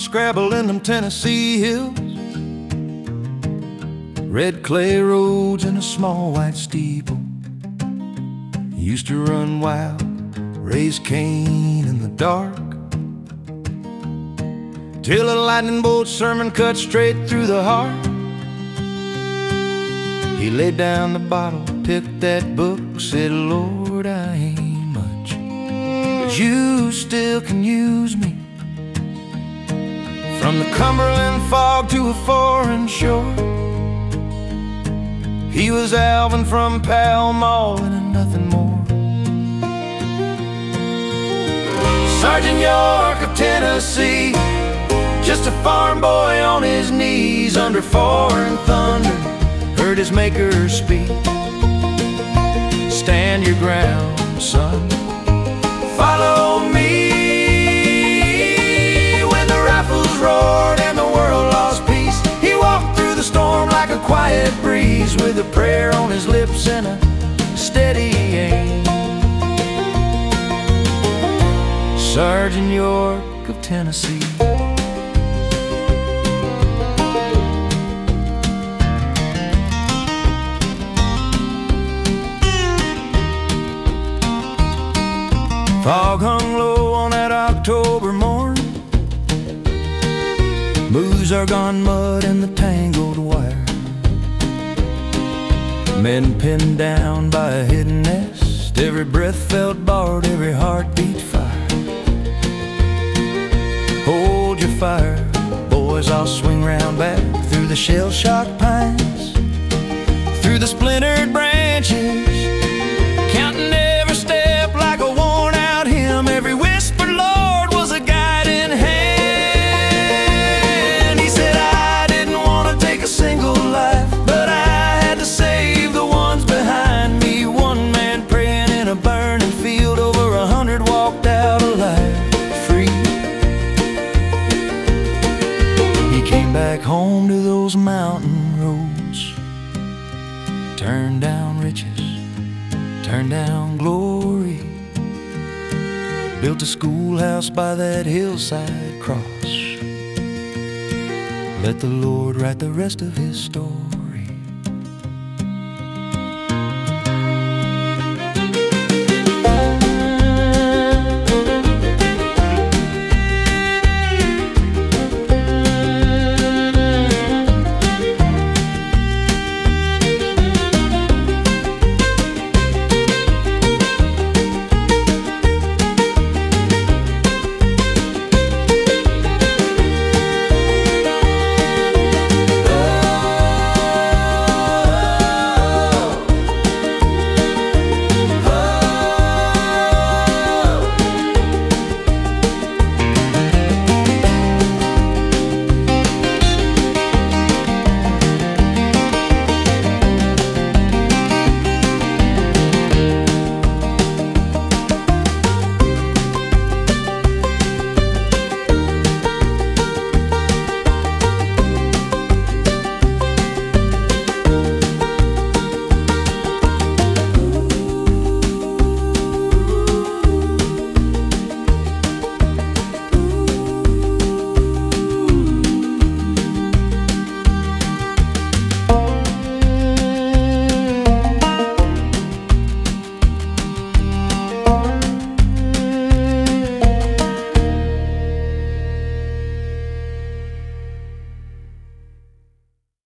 scrabble in them Tennessee hills, red clay roads and a small white steeple. He used to run wild, raise Cain in the dark, till a lightning bolt sermon cut straight through the heart. He laid down the bottle, picked that book, said, Lord, I ain't much, but you still can use me. From the Cumberland fog to a foreign shore, he was Alvin from Pall Mall and nothing more. Sergeant York of Tennessee, just a farm boy on his knees under foreign thunder, heard his maker speak. Stand your ground, son, follow me. When the rifles roared and the world lost peace, he walked through the storm like a quiet breeze, with a prayer on his lips and a steady aim. Sergeant York of Tennessee. Fog hung low on that October morn, moose are gone mud in the tangled wire, men pinned down by a hidden nest, every breath felt barred, every heartbeat fire. Hold your fire, boys, I'll swing round back through the shell-shocked pines, through the splintered branches, counting every step like a worn-out hymn. Every whisper, Lord, was a guiding hand. He said, I didn't want to take a single life, but I had to save the ones behind me. One man praying in a burning field, over 100 walked out alive, free. He came back home to those mountain roads, turned down riches, turned down glory, built a schoolhouse by that hillside cross. Let the Lord write the rest of his story.